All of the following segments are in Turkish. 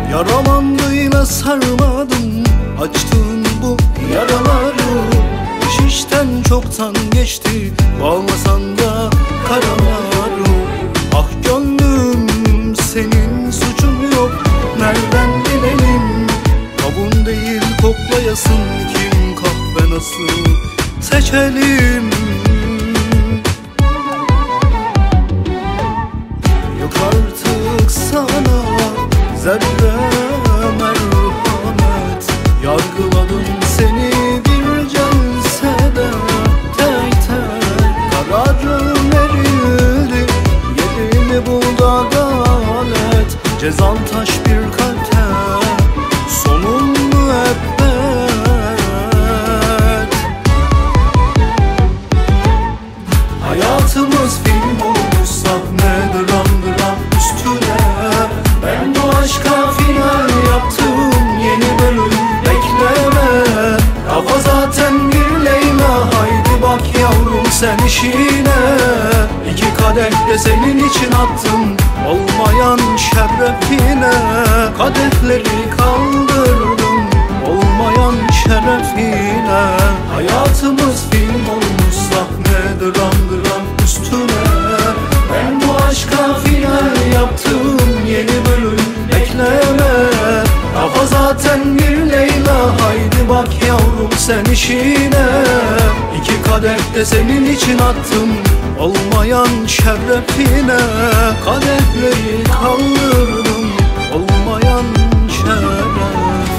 Yara bandıyla sarmadım açtığın bu yaraları. Şişten çoktan geçti, bağlasan da karaları. Ah gönlüm, senin suçun yok, nereden bilelim? Kavun değil koklayasın, kim kahve nasıl seçelim? Yok artık sana zerre merhamet. Yargıladım seni bir celsede, tek tek kararım verildi. Yerini buldu adalet, cezan taş bir kalpte, sonun müebbet. Hayatımız film olmuş sahne, dram dram üstüne. Ben bu aşka final yaptım, yeni bölüm bekleme. Kafa zaten bir Leyla, haydi bak yavrum sen işine. İki kadeh de senin için attım, olmayan şerefine. Kadehleri kaldırdım, olmayan şerefine. Hayatımız film olmuş sahne, dram dram üstüne. Ben bu aşka final yaptım, yeni bölüm bekleme. Kafa zaten bir Leyla, haydi bak yavrum sen işine. İki kadeh de senin için attım, olmayan şerefine. Kadehleri kaldırdım, olmayan şerefine.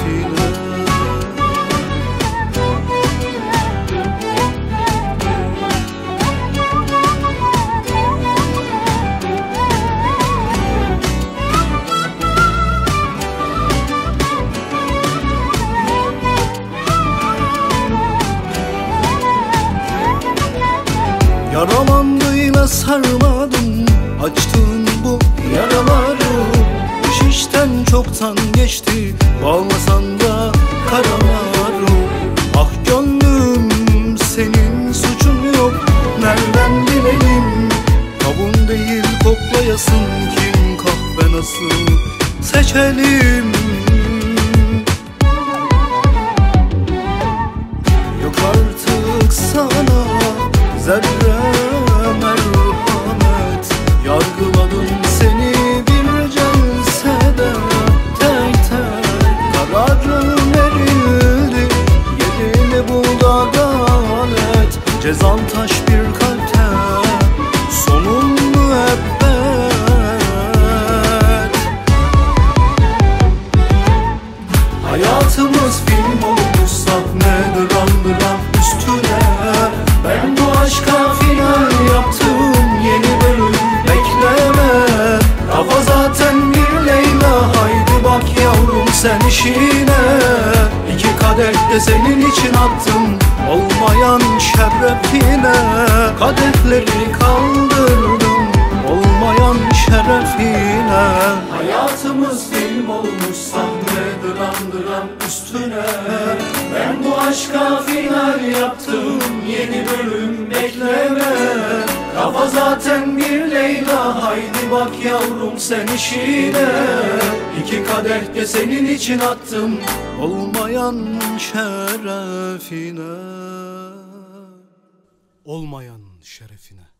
Yara bandıyla sarmadım açtığın bu yaraları. Şişten çoktan geçti, bağlasan da karaları. Ah gönlüm, senin suçun yok, nereden bilelim? Kavun değil koklayasın, kim kahve nasıl seçelim? Yok artık sana zerre merhamet. Yargıladım seni bir celsede, tek tek kararım verildi. Yerini buldu adalet, cezan taş bir kalpte, sonun müebbet. Hayatımız film olmuş sahne, dram dram üstüne. Ben bu aşka final yaptım, yeni bölüm bekleme. Kafa zaten bir Leyla, haydi bak yavrum sen işine. İki kadeh de senin için attım, olmayan şerefine. Kadehleri kaldırdım, olmayan şerefine. Hayatımız film olmuş sahne, dram dram üstüne. Ben bu aşka final yaptım, yeni bölüm bekleme. Kafa zaten bir Leyla, haydi bak yavrum sen işine. İki kadeh de senin için attım, olmayan şerefine. Olmayan şerefine.